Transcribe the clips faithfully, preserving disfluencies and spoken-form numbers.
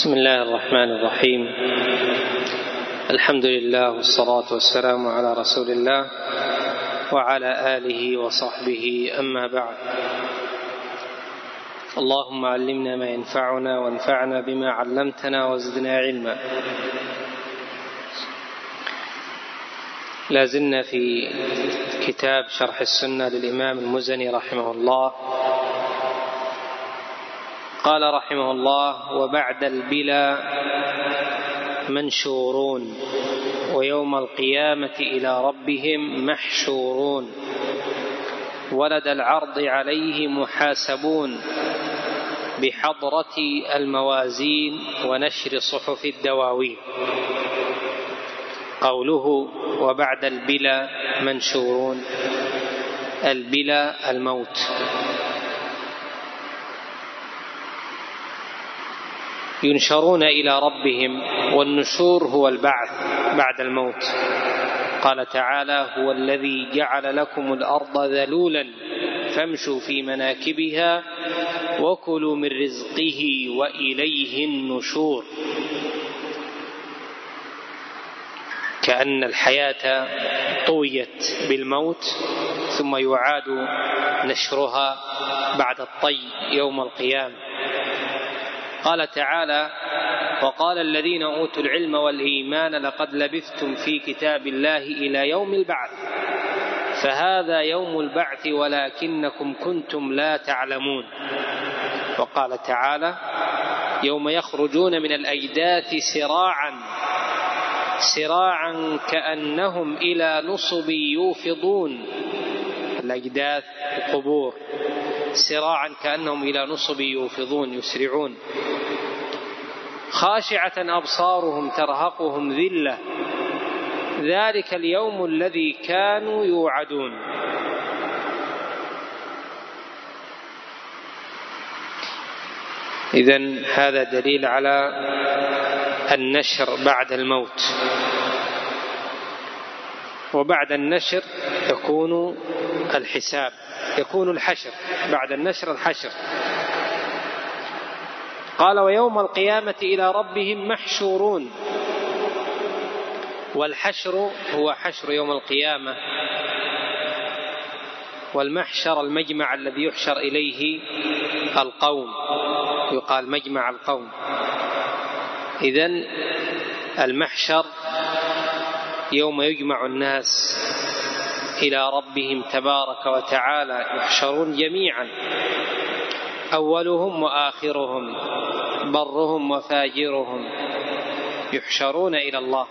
بسم الله الرحمن الرحيم. الحمد لله والصلاة والسلام على رسول الله وعلى آله وصحبه، أما بعد. اللهم علمنا ما ينفعنا وانفعنا بما علمتنا وزدنا علما. لازلنا في كتاب شرح السنة للإمام المزني رحمه الله. قال رحمه الله: وبعد البلا منشورون ويوم القيامة إلى ربهم محشورون ولدى العرض عليه محاسبون بحضرة الموازين ونشر صحف الدواوين. قوله وبعد البلا منشورون، البلا الموت. ينشرون إلى ربهم، والنشور هو البعث بعد الموت. قال تعالى: هو الذي جعل لكم الأرض ذلولا فامشوا في مناكبها وكلوا من رزقه وإليه النشور. كأن الحياة طويت بالموت ثم يعاد نشرها بعد الطي يوم القيامة. قال تعالى: وقال الذين أوتوا العلم والإيمان لقد لبثتم في كتاب الله إلى يوم البعث فهذا يوم البعث ولكنكم كنتم لا تعلمون. وقال تعالى: يوم يخرجون من الأجداث سراعا سراعا كأنهم إلى نصب يوفضون. الأجداث القبور، سراعا كأنهم إلى نصب يوفضون، يسرعون. خاشعة أبصارهم ترهقهم ذلة ذلك اليوم الذي كانوا يوعدون. إذن هذا دليل على النشر بعد الموت. وبعد النشر يكون الحساب، يكون الحشر. بعد النشر الحشر. قال: ويوم القيامة إلى ربهم محشورون. والحشر هو حشر يوم القيامة، والمحشر المجمع الذي يحشر إليه القوم، يقال مجمع القوم. إذن المحشر يوم يجمع الناس إلى ربهم تبارك وتعالى، يحشرون جميعا، أولهم وآخرهم، برهم وفاجرهم، يحشرون إلى الله.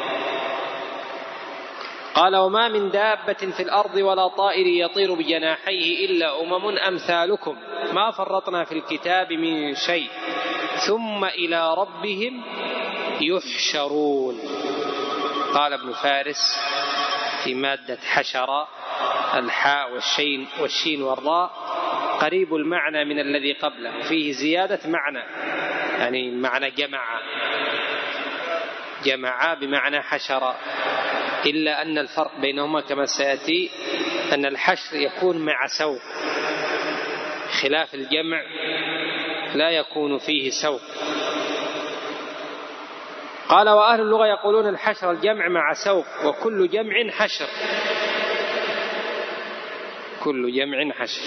قال: وما من دابة في الأرض ولا طائر يطير بجناحيه إلا أمم أمثالكم ما فرطنا في الكتاب من شيء ثم إلى ربهم يحشرون. قال ابن فارس في مادة حشر: الحاء والشين والشين والراء قريب المعنى من الذي قبله، فيه زيادة معنى، يعني معنى جمع، جمع بمعنى حشر، إلا أن الفرق بينهما كما سيأتي أن الحشر يكون مع سوق، خلاف الجمع لا يكون فيه سوق. قال: وأهل اللغة يقولون الحشر الجمع مع سوق، وكل جمع حشر، كل جمع حشر.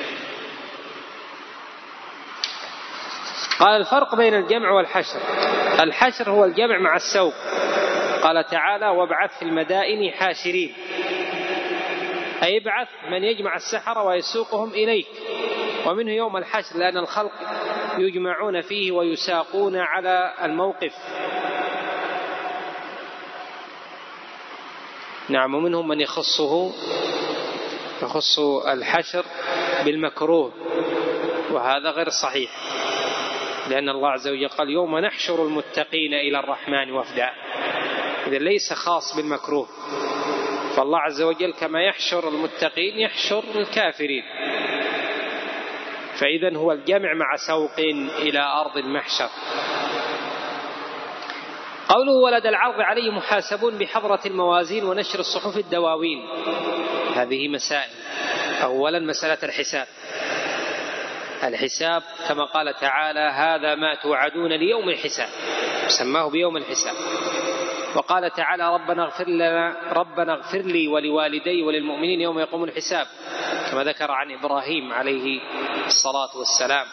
قال: الفرق بين الجمع والحشر: الحشر هو الجمع مع السوق. قال تعالى: وابعث في المدائن حاشرين، أي ابعث من يجمع السحرة ويسوقهم إليك. ومنه يوم الحشر لأن الخلق يجمعون فيه ويساقون على الموقف. نعم. ومنهم من يخصه يخص الحشر بالمكروه، وهذا غير صحيح، لأن الله عز وجل قال: يوم نحشر المتقين إلى الرحمن وفدا. إذا ليس خاص بالمكروه، فالله عز وجل كما يحشر المتقين يحشر الكافرين. فإذن هو الجمع مع سوق إلى أرض المحشر. قوله: ولد العرض عليه محاسبون بحضرة الموازين ونشر الصحف الدواوين. هذه مسائل. أولا مسألة الحساب. الحساب كما قال تعالى هذا ما توعدون ليوم الحساب، سماه بيوم الحساب. وقال تعالى ربنا اغفر لنا ربنا اغفر لي ولوالدي وللمؤمنين يوم يقوم الحساب، كما ذكر عن إبراهيم عليه الصلاة والسلام.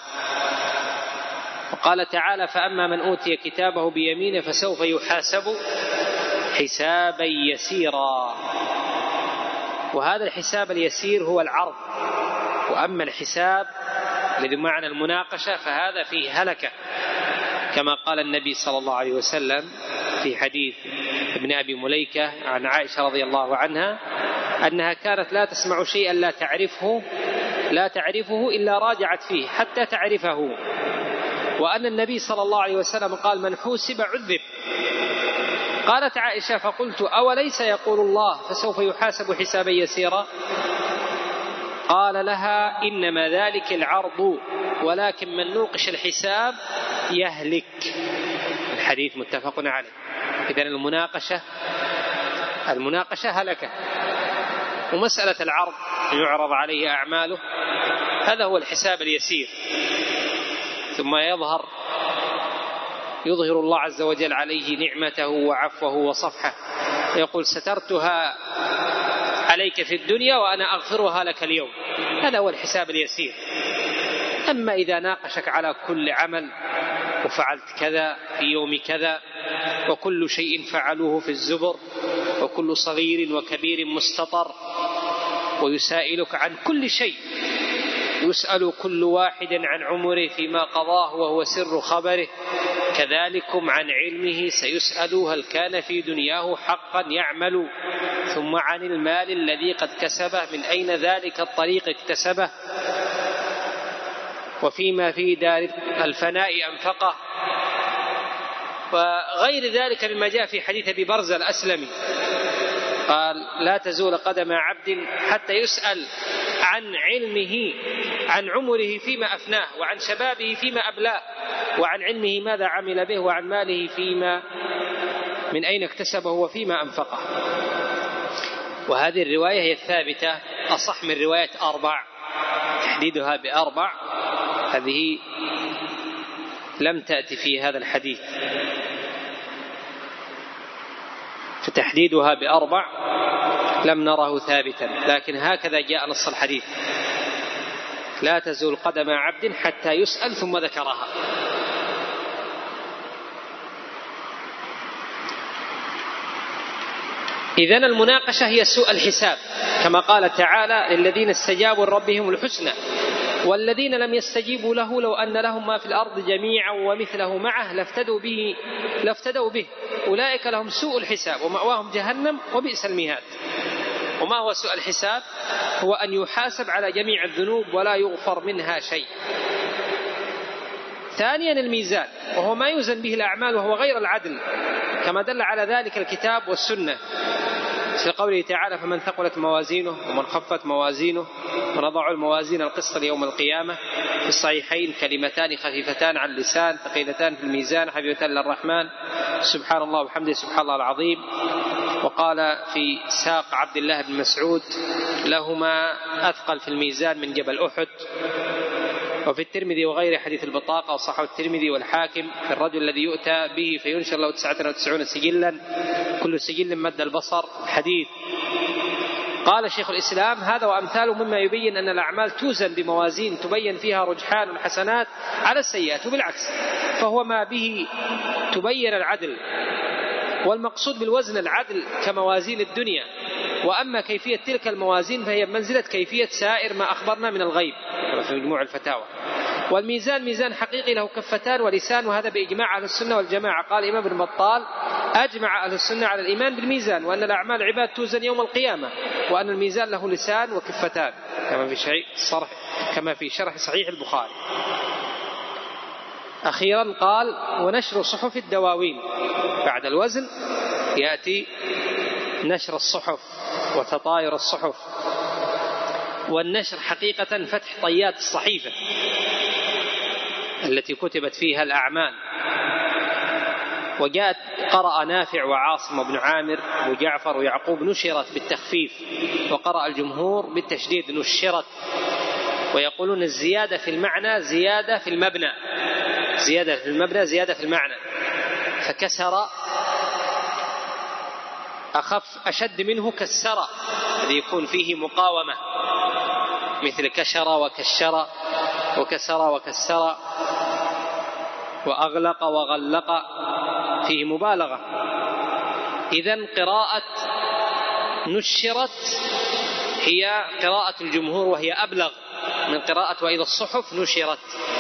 وقال تعالى فأما من أوتي كتابه بيمينه فسوف يحاسب حسابا يسيرا. وهذا الحساب اليسير هو العرض، وأما الحساب الذي معنى المناقشة فهذا فيه هلكة، كما قال النبي صلى الله عليه وسلم في حديث ابن أبي مليكة عن عائشة رضي الله عنها أنها كانت لا تسمع شيئا لا تعرفه لا تعرفه إلا راجعت فيه حتى تعرفه، وأن النبي صلى الله عليه وسلم قال من حوسب عذب. قالت عائشة فقلت أوليس يقول الله فسوف يحاسب حسابا يسيرا؟ قال لها إنما ذلك العرض ولكن من نوقش الحساب يهلك. الحديث متفق عليه. إذن المناقشة المناقشة هلكة. ومسألة العرض يعرض عليه أعماله هذا هو الحساب اليسير، ثم يظهر يظهر الله عز وجل عليه نعمته وعفوه وصفحه، يقول سترتها عليك في الدنيا وأنا أغفرها لك اليوم. هذا هو الحساب اليسير. أما إذا ناقشك على كل عمل وفعلت كذا في يوم كذا وكل شيء فعلوه في الزبر وكل صغير وكبير مستطر، ويسائلك عن كل شيء، يسأل كل واحد عن عمره فيما قضاه وهو سر خبره، كذلكم عن علمه سيسأل هل كان في دنياه حقا يعمل، ثم عن المال الذي قد كسبه من أين ذلك الطريق اكتسبه، وفيما في دار الفناء أنفقه، وغير ذلك مما جاء في حديث أبي برزة الأسلمي قال لا تزول قدم عبد حتى يسأل عن علمه عن عمره فيما أفناه، وعن شبابه فيما أبلاه، وعن علمه ماذا عمل به، وعن ماله فيما من أين اكتسبه وفيما أنفقه. وهذه الرواية هي الثابتة أصح من رواية أربع، تحديدها بأربع هذه لم تأتي في هذا الحديث، فتحديدها بأربع لم نره ثابتا، لكن هكذا جاء نص الحديث لا تزول قدم عبد حتى يسأل، ثم ذكرها. إذن المناقشة هي سوء الحساب، كما قال تعالى للذين استجابوا لربهم الحسنى والذين لم يستجيبوا له لو أن لهم ما في الأرض جميعا ومثله معه لافتدوا به لافتدوا به أولئك لهم سوء الحساب ومأواهم جهنم وبئس المهاد. وما هو سوء الحساب؟ هو أن يحاسب على جميع الذنوب ولا يغفر منها شيء. ثانيا الميزان، وهو ما يوزن به الأعمال وهو غير العدل، كما دل على ذلك الكتاب والسنة في قوله تعالى فمن ثقلت موازينه ومن خفت موازينه ونضع الموازين القسط ليوم القيامة. في الصحيحين كلمتان خفيفتان على اللسان ثقيلتان في الميزان حبيبتان للرحمن سبحان الله وبحمده سبحان الله العظيم. وقال في ساق عبد الله بن مسعود لهما أثقل في الميزان من جبل أحد. وفي الترمذي وغير حديث البطاقة وصححه الترمذي والحاكم في الرجل الذي يؤتى به فينشر له تسعة وتسعين سجلا كل سجل مد البصر الحديث. قال شيخ الإسلام هذا وأمثاله مما يبين أن الأعمال توزن بموازين تبين فيها رجحان الحسنات على السيئات، وبالعكس فهو ما به تبين العدل، والمقصود بالوزن العدل كموازين الدنيا. وأما كيفية تلك الموازين فهي بمنزلة كيفية سائر ما أخبرنا من الغيب في مجموع الفتاوى. والميزان ميزان حقيقي له كفتان ولسان، وهذا بإجماع أهل السنة والجماعة. قال الإمام ابن بطال أجمع أهل السنة على الإيمان بالميزان، وأن الأعمال عباد توزن يوم القيامة، وأن الميزان له لسان وكفتان كما في شرح كما في شرح صحيح البخاري. أخيرا قال ونشر صحف الدواوين، بعد الوزن يأتي نشر الصحف وتطاير الصحف. والنشر حقيقة فتح طيات الصحيفة التي كتبت فيها الأعمال. وجاءت قرأ نافع وعاصم وابن عامر وجعفر ويعقوب نشرت بالتخفيف، وقرأ الجمهور بالتشديد نشرت. ويقولون الزيادة في المعنى زيادة في المبنى، زيادة في المبنى زيادة في المعنى. فكسر أخف أشد منه كسر، الذي يكون فيه مقاومة، مثل كشر وكشر وكسر وكسر وأغلق وغلق، فيه مبالغة. إذن قراءة نشرت هي قراءة الجمهور، وهي أبلغ من قراءة وإذا الصحف نشرت.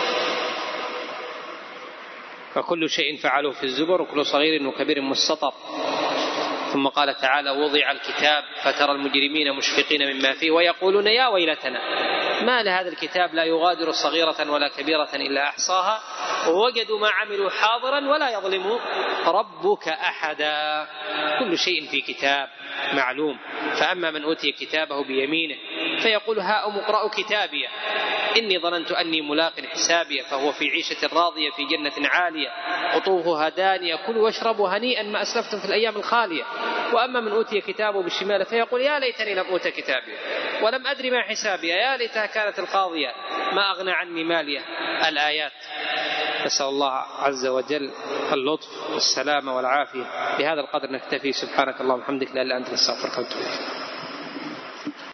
وكل شيء فعلوه في الزبر وكل صغير وكبير مستطر. ثم قال تعالى: وضع الكتاب فترى المجرمين مشفقين مما فيه ويقولون يا ويلتنا ما لهذا الكتاب لا يغادر صغيرة ولا كبيرة إلا أحصاها ووجدوا ما عملوا حاضرا ولا يظلم ربك أحدا. كل شيء في كتاب معلوم. فأما من أوتي كتابه بيمينه فيقول هاؤم اقرأوا كتابي إني ظننت أني ملاق حسابي فهو في عيشة راضية في جنة عالية قطوفها دانية كلوا واشربوا هنيئا ما أسلفتم في الأيام الخالية. وأما من أوتي كتابه بالشمال فيقول يا ليتني لم أوت كتابي ولم أدري ما حسابي يا ليتها كانت القاضية ما أغنى عني مالية. الآيات. نسأل الله عز وجل اللطف والسلامة والعافية. بهذا القدر نكتفي. سبحانك اللهم وبحمدك لا إله إلا أنت نستغفرك ونتوب إليك.